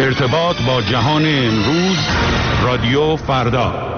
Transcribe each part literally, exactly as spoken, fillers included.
ارتباط با جهان امروز، رادیو فردا.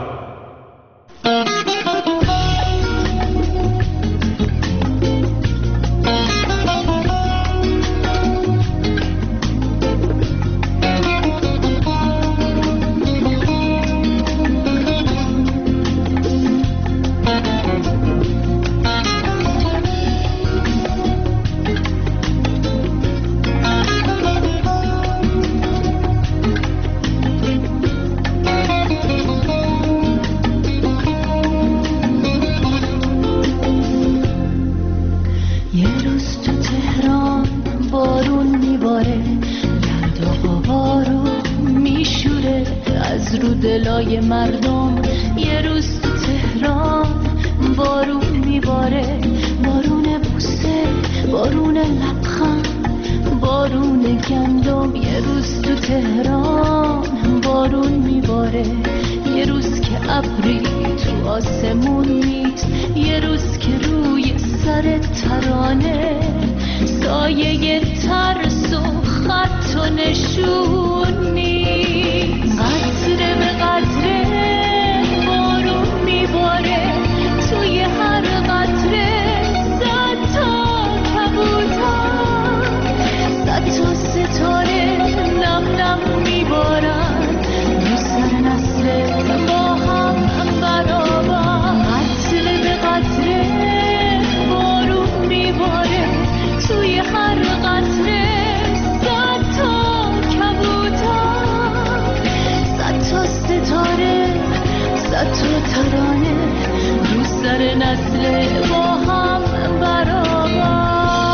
مردم یه روز تو تهران بارون میباره، بارون بوسه، بارون لبخند، بارون گندم. یه روز تو تهران بارون میباره، یه روز که ابری تو آسمون نیست، یه روز که روی سر ترانه سایه ترس و خط و نشون نیست. قطره به قطره بارون میباره، توی هر قطره صد تا کبوتر، صد تا ستاره نم نم میبارن رو سر نسل با هم برابر. قطره به قطره بارون میباره، توی هر قطره صد تا کبوتر، صد تا ستاره، صد تا ترانه رو سر نسل با هم برابر.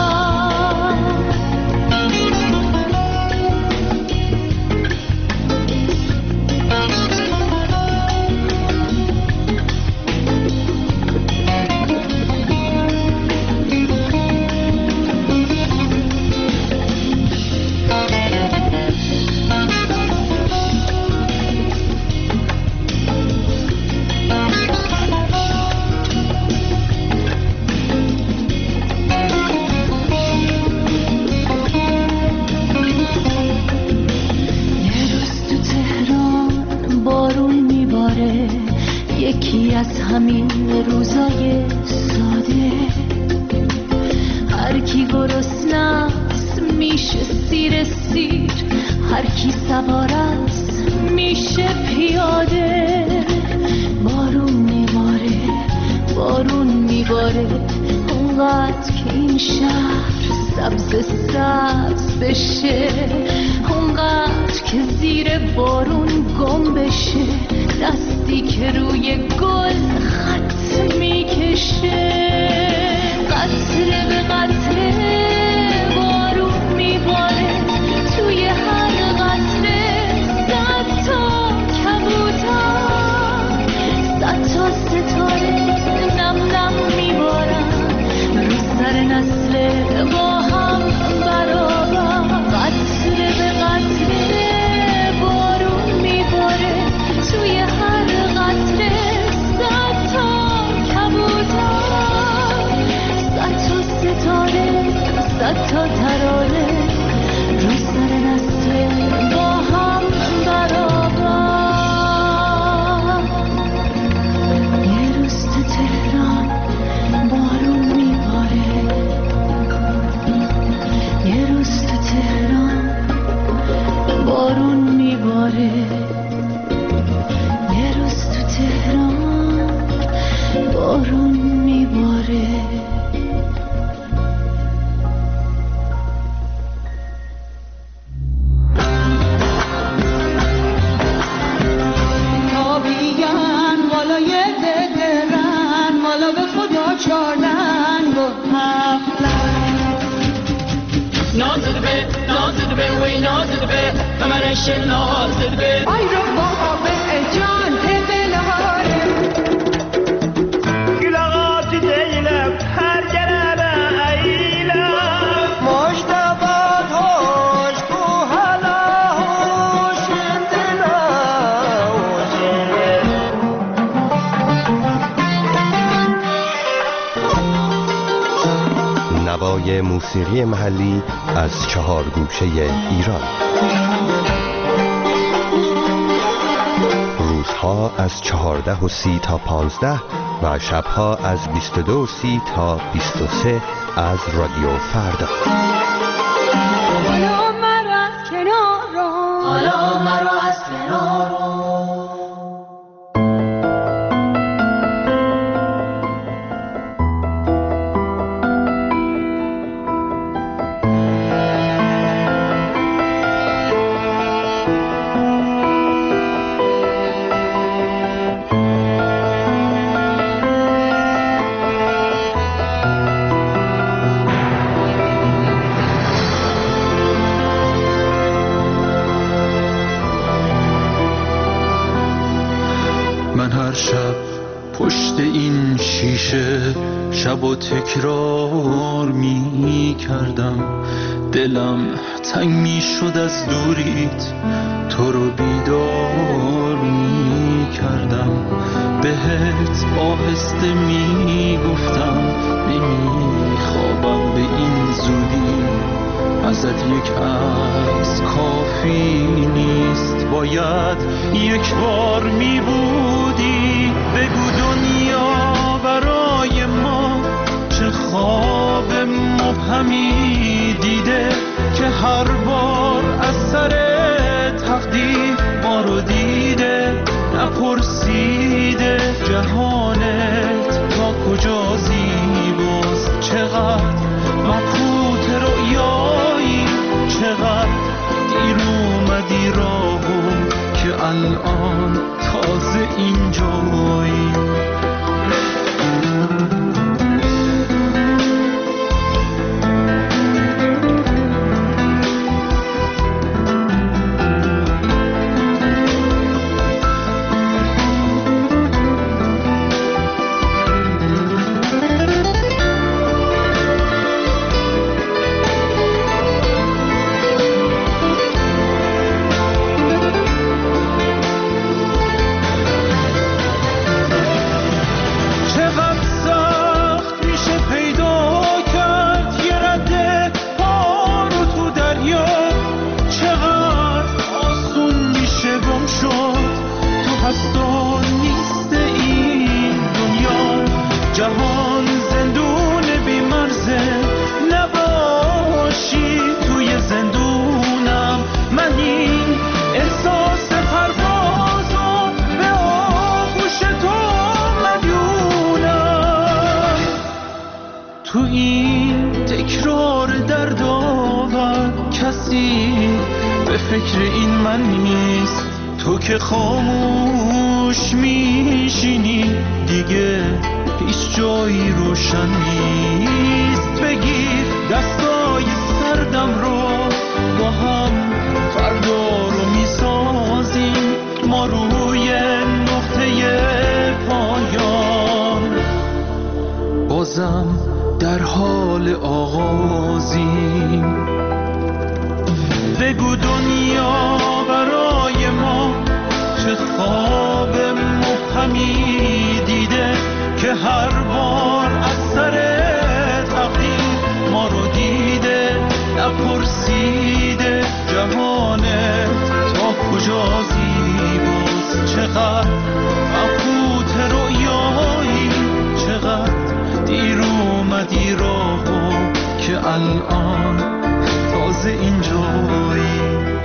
یکی از همین روزای ساده، هر کی گرسنه‌ست میشه سیر سیر، هر کی سوار است میشه پیاده. بارون میباره، بارون میباره، اونقدر که این شهر سبز سبز بشه، اونقدر که زیر بارون گم بشه، دستی که روی گل خط میکشه. قطره به قطره بارون میباره، توی هر قطره صد تا کبوتر، صد تا ستاره نم نم میبارن رو سر نسل با هم برابر. قطره به قطره بارون میباره، توی هر قطره صد تا کبوتر، صد تا ستاره، صد تا ترانه رو سر نسل با هم برابر. یه روز تو تهران بارون میباره، یه روز تو تهران بارون میباره، یه روز تو تهران بارون میباره. تابیان والای دهرن، والا به خدا چارنگ و هفلن. نازد به نازد به وی نازد به کمرش نازد به ای رو بابا به جان دلهاره گلاغات دیلم هر جنبه ایلم مشتبات هوش کو حالا هوش دلا نوای موسیقی محلی از چهار گوشه ایران. روزها از چهارده و سی تا پانزده و شبها از بیست و دو و سی تا بیست و سه از رادیو فردا. حالا مرا از کنار رو، حالا مرا از کنار رو. پشت این شیشه شب و تکرار می کردم، دلم تنگ می شد از دوریت، تو رو بیدار می کردم، بهت آهسته می گفتم نمی خوابم به این زودی، ازت یک عکس کافی نیست، باید یک بار می بودی، بگو دنیا برای ما چه خواب مبهمی دیده که هر بار از سر تقدیر ما رو دیده، نپرسیده جهانت تا کجا زیباست، چقدر مبهوت رؤیایی، چقدر دیر اومدی راهو که الان تازه اینجایی. تو این تکرار دردآور کسی به فکر این من نیست، تو که خاموش میشینی دیگه هیچ جایی روشن نیست، بگیر دستای سردم رو با هم فردا رو میسازیم، ما روی نقطه پایان بازم در حال آغازیم، بگو دنیا برای ما چه خواب مبهمی دیده که هر بار از سر تقدیر ما رو دیده، نپرسیده جهانت تا کجا زیباست، چقدر مبهوت رؤیایی، چقدر دیر اومدی راهو که الان تازه اینجایی.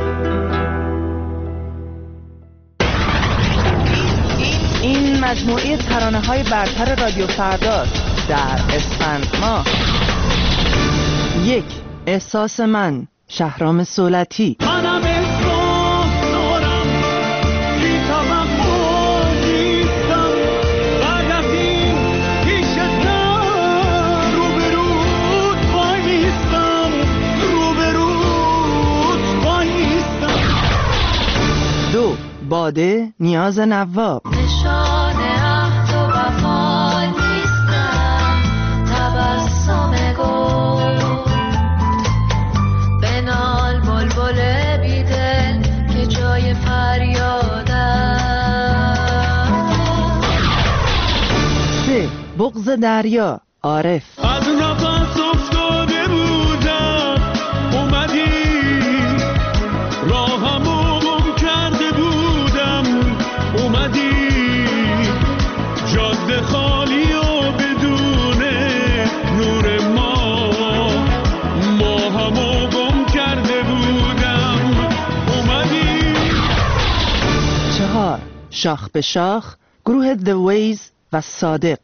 این مجموعه ترانه‌های برتر رادیو فرداست در اسفند ماه. یک، احساس من، شهرام صولتی. منم احساس دارم بی توقع نیستم، بعد از این پیشتم روبروت وایستم، روبروت وایستم. دو، باده، نیاز نواب. نشان عهد و وفا نیستم، تبسم گل بنال بلبل بیدل که جای فریادم. سه، بغض دریا، عارف. از نفس افتاده بودم اومدی، راهمو گم کرده بودم اومدی، شاخ به شاخ، گروه The Ways و صادق.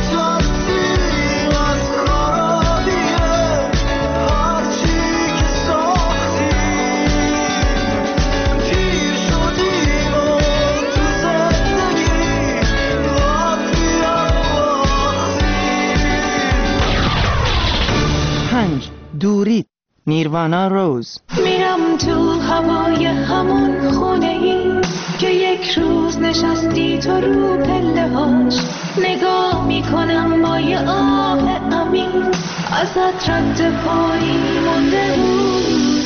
پنج دورید، نیروانا روز. میرم تو هوای همون خونه ای که یک روز نشستی تو رو پله هاش، نگاه میکنم با یه آه امین ازت رد پایی مونده بود.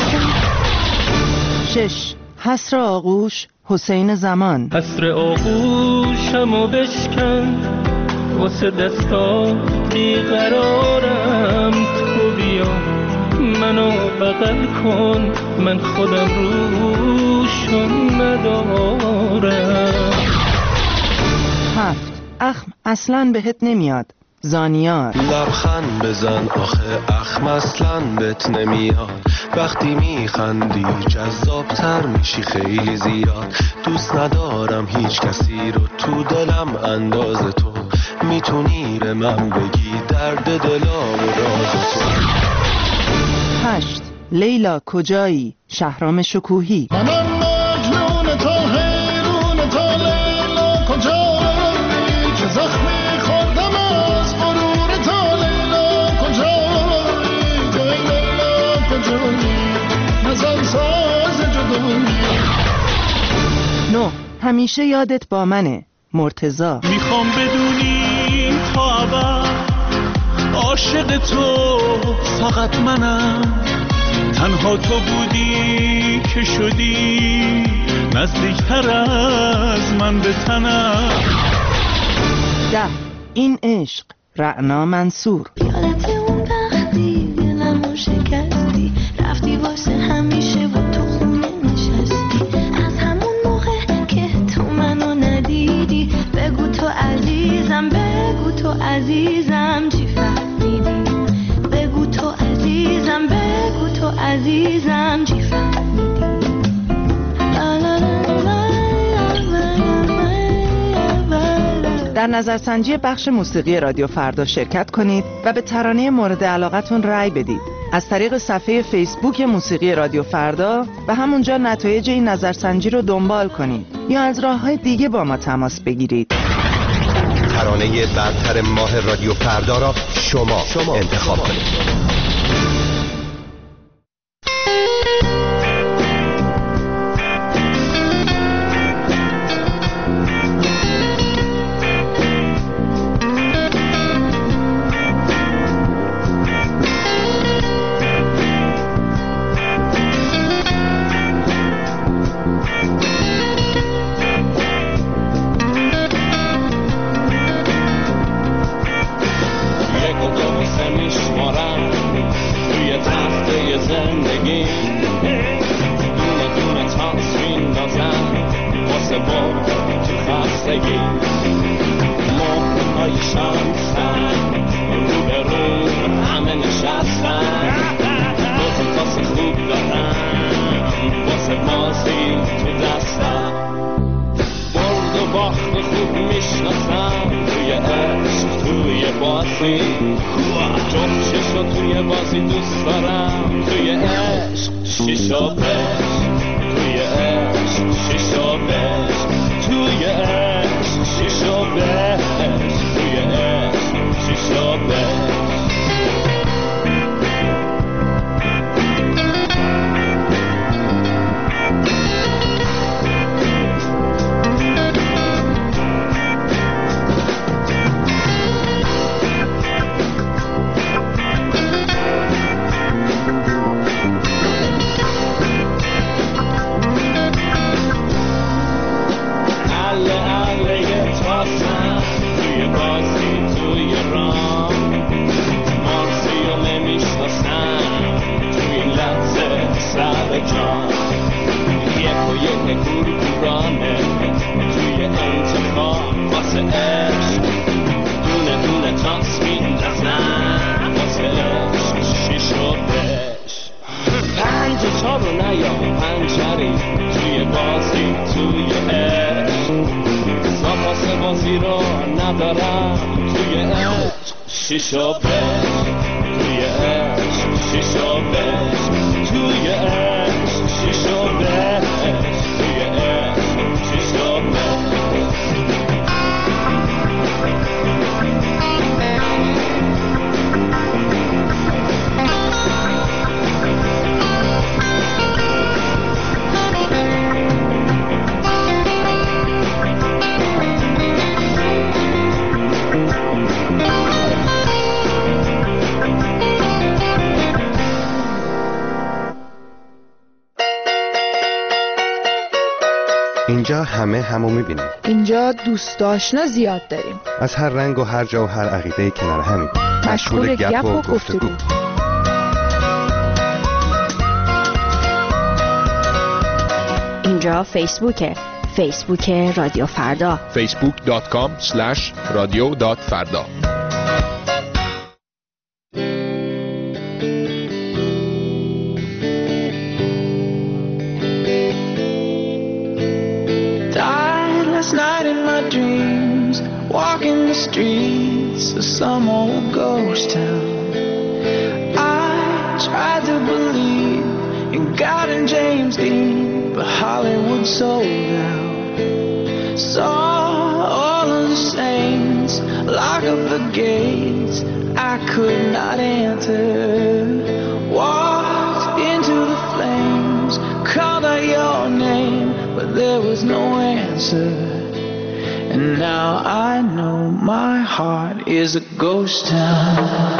شش حسر آغوش، حسین زمان. حسر آغوشمو بشکن واسه دستا بیقرارم، تو بیا منو بغل کن، من خودم روشون ندارم. هفت اخم اصلاً بهت نمیاد، زانیار. لبخند بزن آخه اخم اصلاً بهت نمیاد، وقتی میخندی جذابتر میشی خیلی زیاد، دوست ندارم هیچ کسی رو تو دلم انداز تو، میتونی به من بگی درد دلا و راز تو. هشت لیلا کجایی، شهرام شکوهی. منم مجنون تا حیرون تا لیلا کجایی، چه زخمی خوردم از غرور تا لیلا کجایی، تا لیلا کجایی، نزن ساز جدایی. نه همیشه یادت با منه، مرتضی. میخوام بدونی تا ابد عاشق تو فقط منم، تنها تو بودی که شدی نزدیکتر از من به تنم. ده این عشق، رعنا منصور. یادت اون وقتی دلمو شکستی، رفتی واسه همیشه و تو خونه نشستی، از همون موقع که تو منو ندیدی، بگو تو عزیزم، بگو تو عزیزم چی فهمیدی، بگو تو عزیزم، بگو تو عزیزم چی فهمیدی. در نظرسنجی بخش موسیقی رادیو فردا شرکت کنید و به ترانه مورد علاقتون رأی بدید از طریق صفحه فیسبوک موسیقی رادیو فردا و همونجا نتایج این نظرسنجی رو دنبال کنید یا از راه‌های دیگه با ما تماس بگیرید. ترانه برتر ماه رادیو فردا را شما, شما انتخاب کنید. نیا پنجری توی بازی توی عشق واسه بازی رو ندارم توی عشق شیشا بش توی عشق شیشا بش توی عشق شیشا بش توی عشق شیشا بش اینجا همه همو میبینیم. اینجا دوست آشنا زیاد داریم. از هر رنگ و هر جا و هر عقیده کنار همیم. مشغول گپ و گفتگو. اینجا فیسبوکه. فیسبوک رادیو فردا. فیسبوک دات کام اسلش رادیو دات فردا. Night in my dreams, walking the streets of some old ghost town. I tried to believe in God and James Dean, but Hollywood sold out. Saw all of the saints lock up the gates I could not enter. Walked into the flames, called out your name, but there was no answer. And now I know my heart is a ghost town.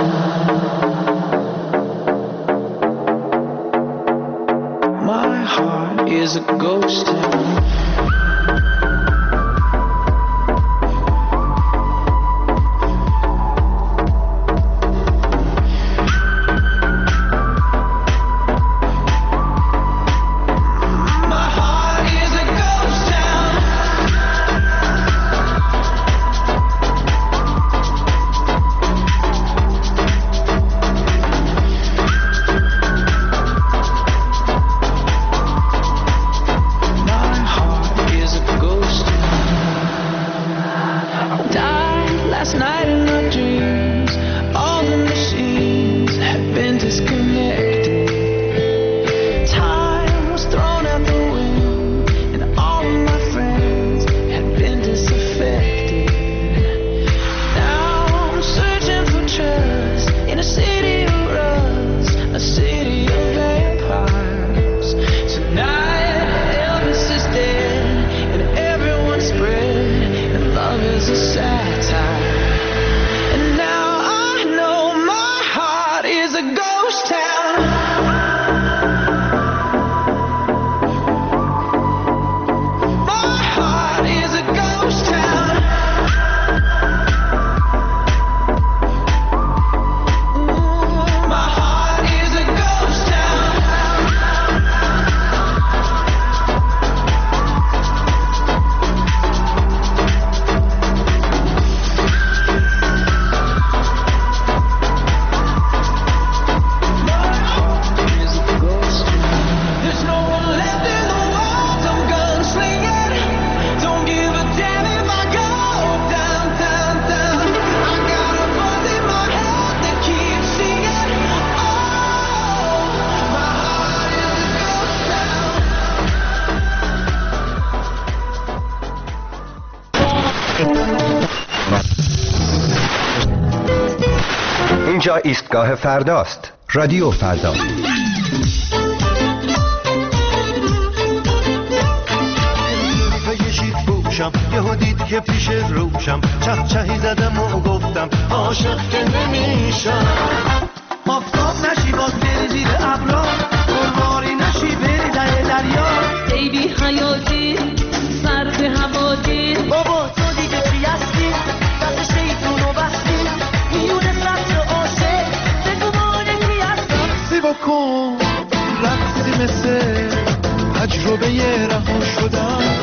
My heart is a ghost town. اینجا ایستگاه فرداست. رادیو فردا. بکشید بوشم یهو دید که پیش روشم چه چهی زدم و گفتم عاشق که نمیشم. آفتاب نشی باز بری زیر ابرا، گلواری نشی بری در دریا. ای بی حیاتی سر به هوادی، بابا تو دیگه چی هستی؟ دست شیطون و بستی میونه سبز و عاشق بگو مانه کی هستم. سی بکن رقصی مثل تجربه رها شدن.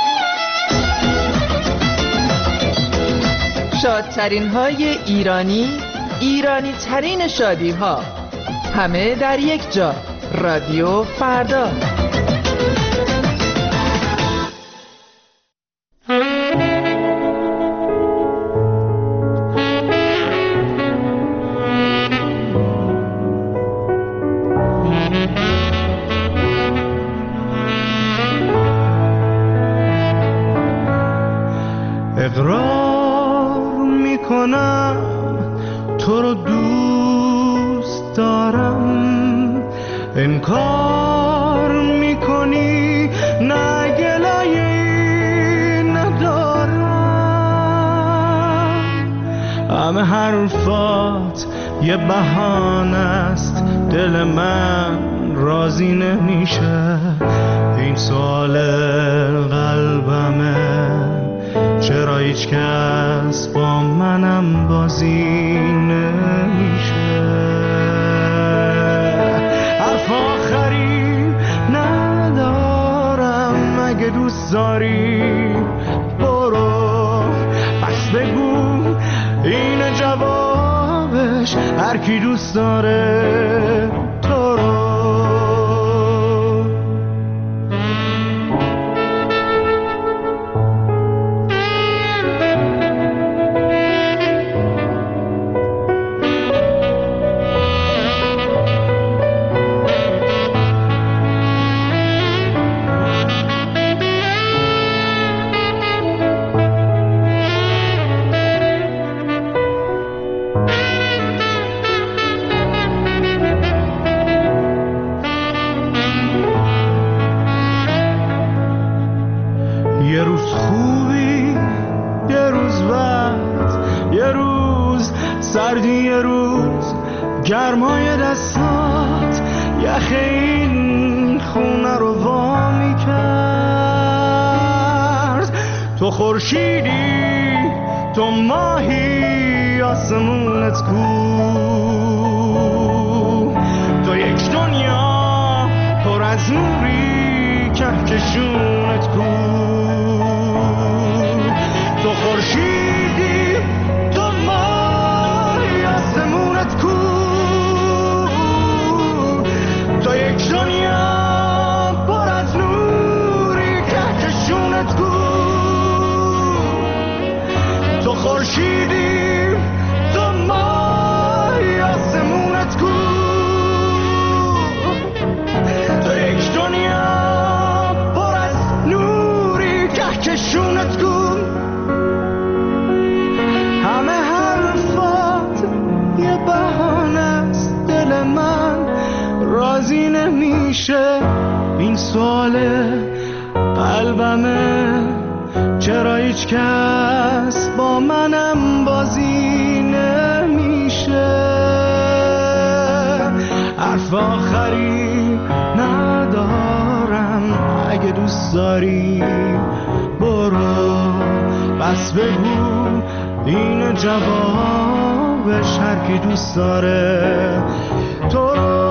شادترین های ایرانی، ایرانی ترین شادی ها، همه در یک جا. رادیو فردا. حرفات یه بهانه است، دل من راضی نمیشه. این سوال قلبمه، چرا هیچ کس با منم بازی نمیشه. حرف آخری ندارم، اگه دوست داری برو، پس بگو این جوابش، هر کی دوست داره تو رو. یه روز خوبی، یه روز بد، یه روز سردی، یه روز گرمای دستات، یخ این خونه رو وا میکرد. تو خورشیدی، تو ماهی، آسمونت کو، تو یک دنیا پر از نوری، کهکشونت کو. تو خورشیدی، تو ماهی، آسمونت کو، تو یک دنیا پر از نوری، کهکشونت کو. تو خورشیدی، تو ماهی، آسمونت کو، تو یک دنیا پر از نوری، کهکشونت کو. همه حرفات یه بهانه است، دل من راضی نمیشه. این سوال قلبمه، چرا هیچ کس با منم بازی نمیشه. حرف آخری ندارم، اگه دوست داری برو، بس بگو این جوابش، هر کی دوست داره تو رو.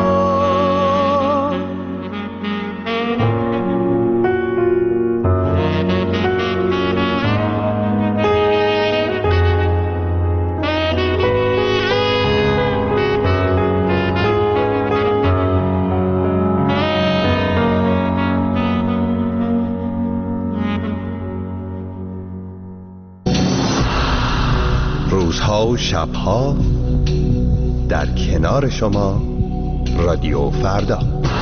روزها و شبها در کنار شما، رادیو فردا.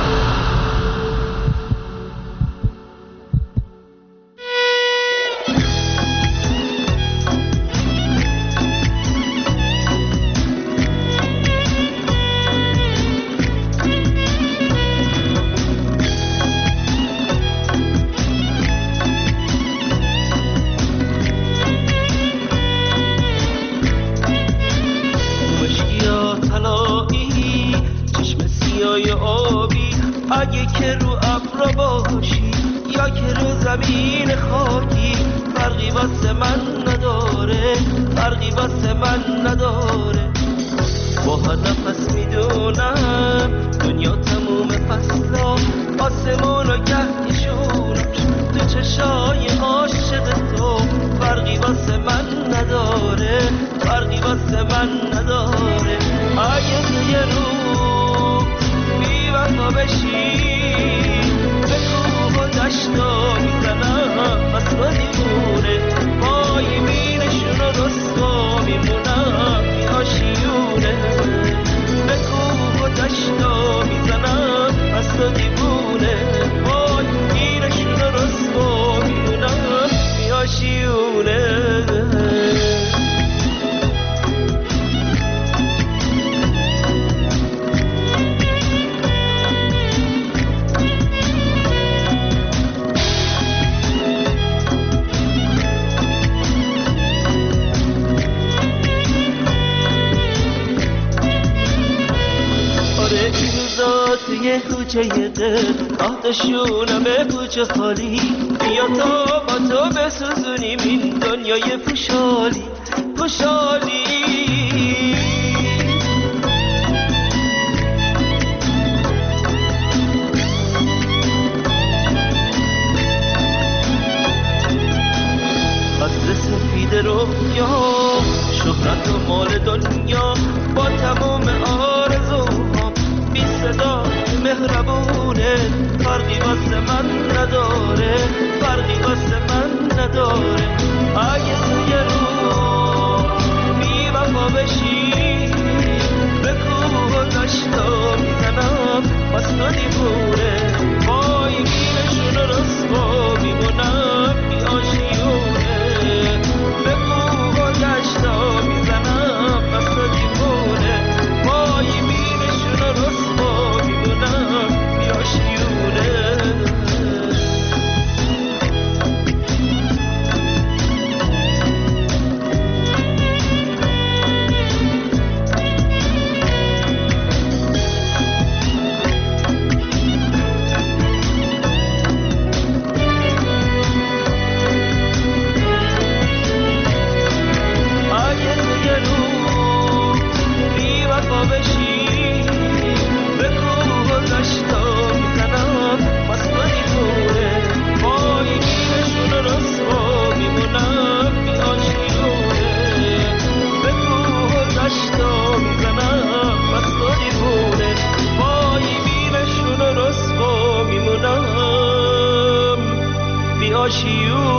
اگه که رو ابرا باشی یا که رو زمین خاکی، فرقی واسه من نداره، فرقی واسه من نداره. با هر نفس میدونم دنیا تموم فصلا، آسمون و گهیشونش تو چشای عاشق تو، فرقی واسه من نداره، فرقی واسه من نداره. اگه تو یه رو بی وفا بشی، به کوه و دشتا میزنم از تو دیوونه، پای مینشون و رسوا میمونم بی آشیونه. به کوه و دشتا میزنم از تو دیوونه، پای کوچه قد آتشونم کوچه خالی بیا تا با تو بسوزونیم این دنیای پوشالی پوشالی قدر سفید رویا شهرت و مال دنیا با تمام آرزوها بی صدا مهربونه فرقی واسه من نداره فرقی واسه من نداره اگه توی رو بی وفا بشی به کوه دشتا میزنم بس تو دیوونه وای بینشون رسوا میمونم بی آشیونه به کوه دشتا میزنم بس تو دیوونه وای بینشون رسوا میمونم بی آشیونه you